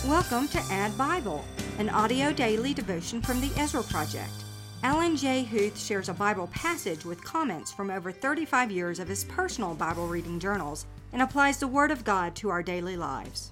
Welcome to Add Bible, an audio daily devotion from the Ezra Project. Alan J. Huth shares a Bible passage with comments from over 35 years of his personal Bible reading journals and applies the Word of God to our daily lives.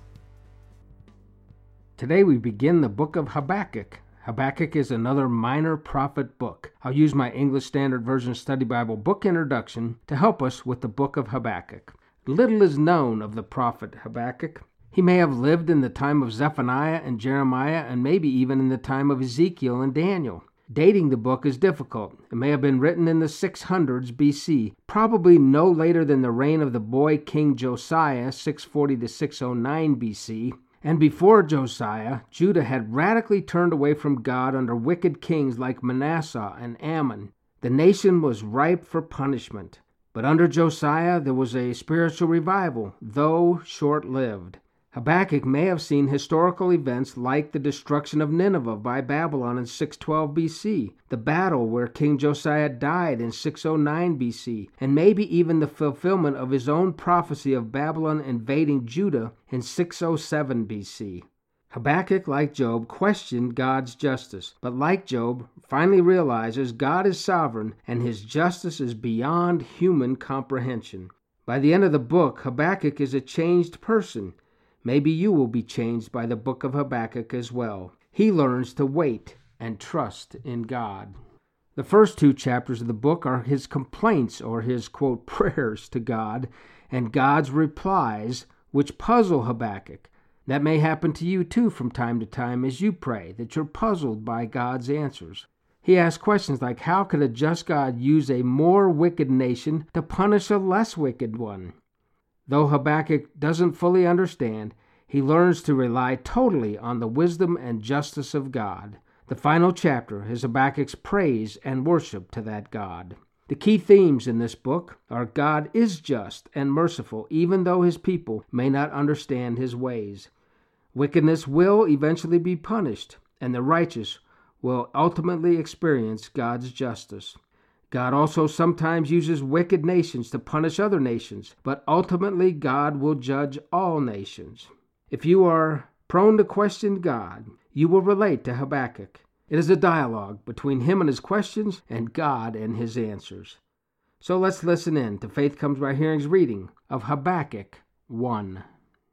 Today we begin the book of Habakkuk. Habakkuk is another minor prophet book. I'll use my English Standard Version Study Bible book introduction to help us with the book of Habakkuk. Little is known of the prophet Habakkuk. He may have lived in the time of Zephaniah and Jeremiah and maybe even in the time of Ezekiel and Daniel. Dating the book is difficult. It may have been written in the 600s BC, probably no later than the reign of the boy King Josiah, 640 to 609 BC. And before Josiah, Judah had radically turned away from God under wicked kings like Manasseh and Ammon. The nation was ripe for punishment. But under Josiah, there was a spiritual revival, though short-lived. Habakkuk may have seen historical events like the destruction of Nineveh by Babylon in 612 BC, the battle where King Josiah died in 609 BC, and maybe even the fulfillment of his own prophecy of Babylon invading Judah in 607 BC. Habakkuk, like Job, questioned God's justice, but like Job, finally realizes God is sovereign and his justice is beyond human comprehension. By the end of the book, Habakkuk is a changed person. Maybe you will be changed by the book of Habakkuk as well. He learns to wait and trust in God. The first two chapters of the book are his complaints or his, quote, prayers to God, and God's replies, which puzzle Habakkuk. That may happen to you too from time to time as you pray, that you're puzzled by God's answers. He asks questions like, how could a just God use a more wicked nation to punish a less wicked one? Though Habakkuk doesn't fully understand, he learns to rely totally on the wisdom and justice of God. The final chapter is Habakkuk's praise and worship to that God. The key themes in this book are God is just and merciful, even though his people may not understand his ways. Wickedness will eventually be punished, and the righteous will ultimately experience God's justice. God also sometimes uses wicked nations to punish other nations, but ultimately God will judge all nations. If you are prone to question God, you will relate to Habakkuk. It is a dialogue between him and his questions and God and his answers. So let's listen in to Faith Comes by Hearing's reading of Habakkuk 1.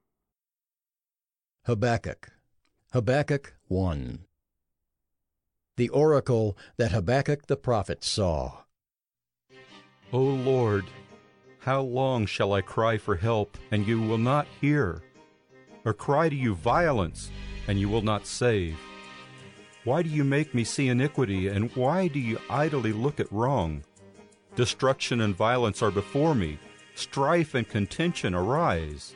Habakkuk 1. The oracle that Habakkuk the prophet saw. O Lord, how long shall I cry for help, and you will not hear? Or cry to you violence, and you will not save? Why do you make me see iniquity, and why do you idly look at wrong? Destruction and violence are before me, strife and contention arise.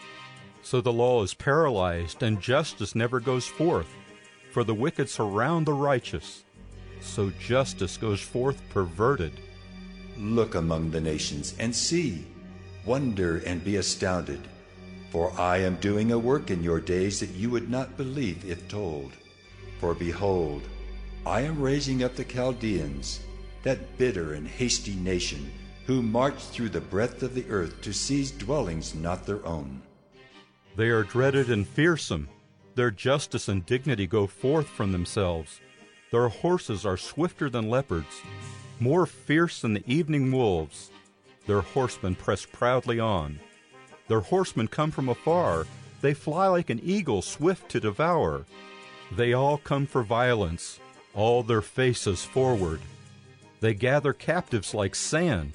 So the law is paralyzed, and justice never goes forth. For the wicked surround the righteous, so justice goes forth perverted. Look among the nations and see, wonder and be astounded. For I am doing a work in your days that you would not believe if told. For behold, I am raising up the Chaldeans, that bitter and hasty nation, who march through the breadth of the earth to seize dwellings not their own. They are dreaded and fearsome. Their justice and dignity go forth from themselves. Their horses are swifter than leopards, more fierce than the evening wolves. Their horsemen press proudly on. Their horsemen come from afar. They fly like an eagle swift to devour. They all come for violence, all their faces forward. They gather captives like sand.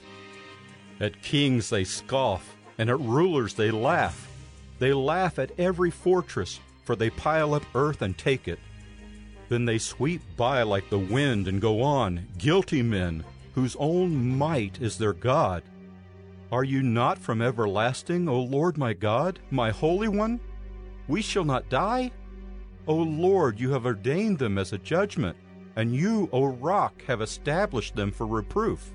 At kings they scoff, and at rulers they laugh. They laugh at every fortress, for they pile up earth and take it. Then they sweep by like the wind and go on, guilty men, whose own might is their God. Are you not from everlasting, O Lord my God, my Holy One? We shall not die? O Lord, you have ordained them as a judgment, and you, O Rock, have established them for reproof.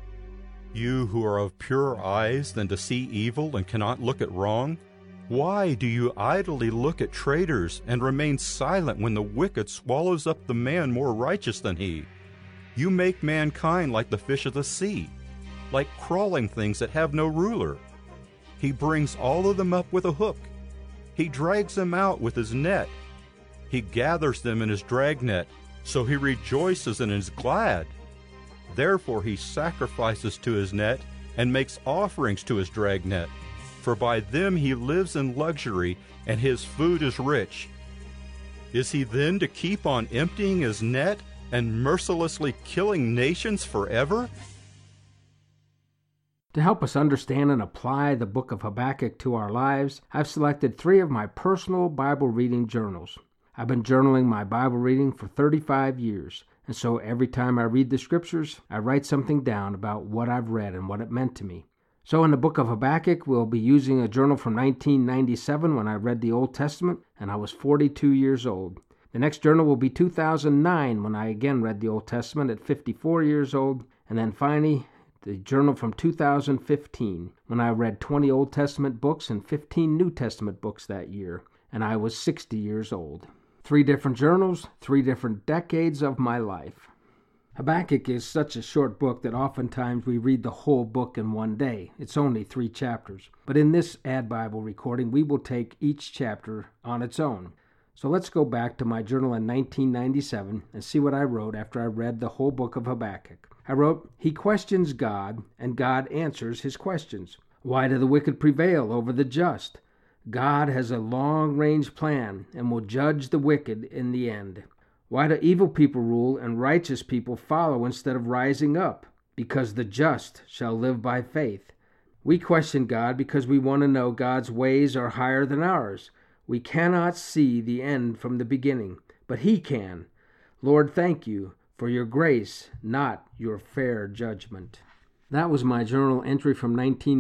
You who are of purer eyes than to see evil and cannot look at wrong, why do you idly look at traitors and remain silent when the wicked swallows up the man more righteous than he? You make mankind like the fish of the sea, like crawling things that have no ruler. He brings all of them up with a hook. He drags them out with his net. He gathers them in his dragnet, so he rejoices and is glad. Therefore he sacrifices to his net and makes offerings to his dragnet. For by them he lives in luxury, and his food is rich. Is he then to keep on emptying his net and mercilessly killing nations forever? To help us understand and apply the book of Habakkuk to our lives, I've selected 3 of my personal Bible reading journals. I've been journaling my Bible reading for 35 years, and so every time I read the scriptures, I write something down about what I've read and what it meant to me. So in the book of Habakkuk, we'll be using a journal from 1997 when I read the Old Testament, and I was 42 years old. The next journal will be 2009 when I again read the Old Testament at 54 years old, and then finally the journal from 2015 when I read 20 Old Testament books and 15 New Testament books that year, and I was 60 years old. 3 different journals, 3 different decades of my life. Habakkuk is such a short book that oftentimes we read the whole book in one day. It's only 3 chapters. But in this Ad Bible recording, we will take each chapter on its own. So let's go back to my journal in 1997 and see what I wrote after I read the whole book of Habakkuk. I wrote, "He questions God, and God answers his questions. Why do the wicked prevail over the just? God has a long-range plan and will judge the wicked in the end. Why do evil people rule and righteous people follow instead of rising up? Because the just shall live by faith." We question God because we want to know God's ways are higher than ours. We cannot see the end from the beginning, but He can. Lord, thank you for your grace, not your fair judgment. That was my journal entry from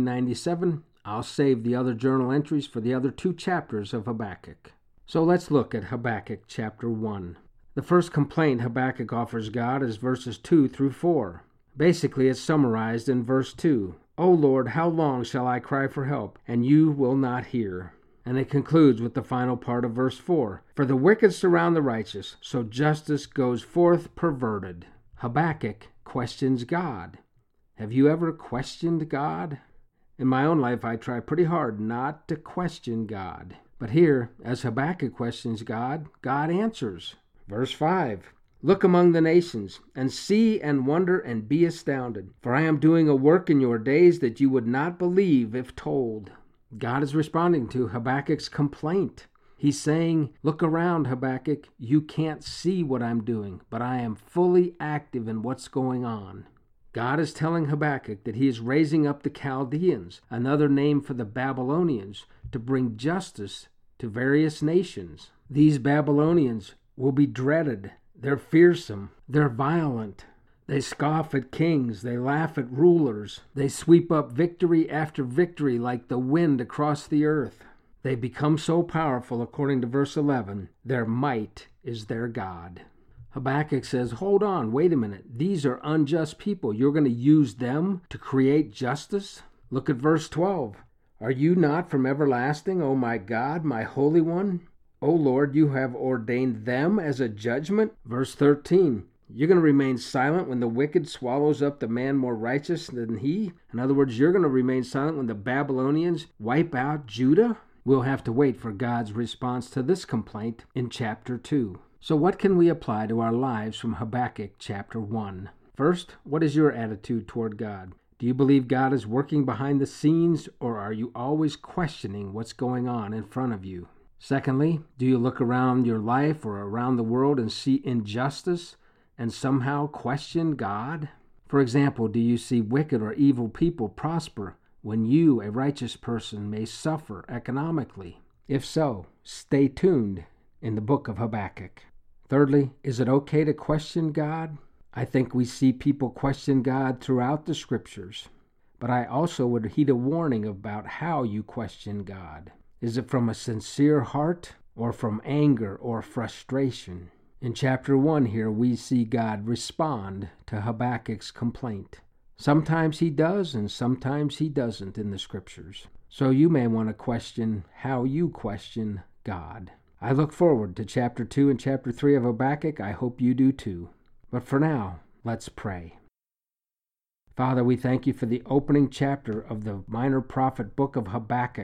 1997. I'll save the other journal entries for the other 2 chapters of Habakkuk. So let's look at Habakkuk chapter 1. The first complaint Habakkuk offers God is verses 2 through 4. Basically, it's summarized in verse 2. "O Lord, how long shall I cry for help, and you will not hear?" And it concludes with the final part of verse 4. "For the wicked surround the righteous, so justice goes forth perverted." Habakkuk questions God. Have you ever questioned God? In my own life, I try pretty hard not to question God. But here, as Habakkuk questions God, God answers. Verse 5. "Look among the nations, and see and wonder and be astounded. For I am doing a work in your days that you would not believe if told." God is responding to Habakkuk's complaint. He's saying, look around, Habakkuk. You can't see what I'm doing, but I am fully active in what's going on. God is telling Habakkuk that he is raising up the Chaldeans, another name for the Babylonians, to bring justice to various nations. These Babylonians will be dreaded. They're fearsome. They're violent. They scoff at kings. They laugh at rulers. They sweep up victory after victory like the wind across the earth. They become so powerful, according to verse 11, their might is their God. Habakkuk says, hold on, wait a minute. These are unjust people. You're going to use them to create justice? Look at verse 12. Are you not from everlasting, O my God, my Holy One? O Lord, you have ordained them as a judgment. Verse 13. You're going to remain silent when the wicked swallows up the man more righteous than he? In other words, you're going to remain silent when the Babylonians wipe out Judah? We'll have to wait for God's response to this complaint in chapter 2. So what can we apply to our lives from Habakkuk chapter 1? First, what is your attitude toward God? Do you believe God is working behind the scenes, or are you always questioning what's going on in front of you? Secondly, do you look around your life or around the world and see injustice and somehow question God? For example, do you see wicked or evil people prosper when you, a righteous person, may suffer economically? If so, stay tuned in the book of Habakkuk. Thirdly, is it okay to question God? I think we see people question God throughout the scriptures, but I also would heed a warning about how you question God. Is it from a sincere heart or from anger or frustration? In chapter 1 here, we see God respond to Habakkuk's complaint. Sometimes he does and sometimes he doesn't in the scriptures. So you may want to question how you question God. I look forward to chapter 2 and chapter 3 of Habakkuk. I hope you do too. But for now, let's pray. Father, we thank you for the opening chapter of the minor prophet book of Habakkuk.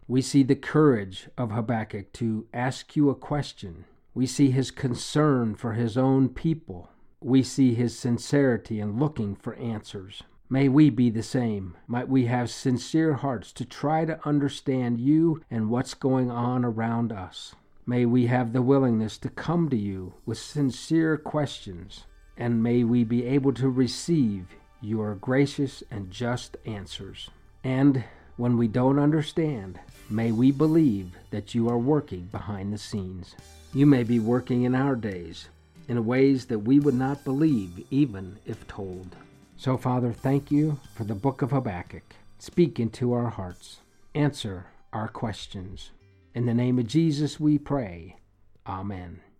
We see the courage of Habakkuk to ask you a question. We see his concern for his own people. We see his sincerity in looking for answers. May we be the same. Might we have sincere hearts to try to understand you and what's going on around us. May we have the willingness to come to you with sincere questions, and may we be able to receive your gracious and just answers. And when we don't understand, may we believe that you are working behind the scenes. You may be working in our days in ways that we would not believe even if told. So, Father, thank you for the book of Habakkuk. Speak into our hearts. Answer our questions. In the name of Jesus we pray. Amen.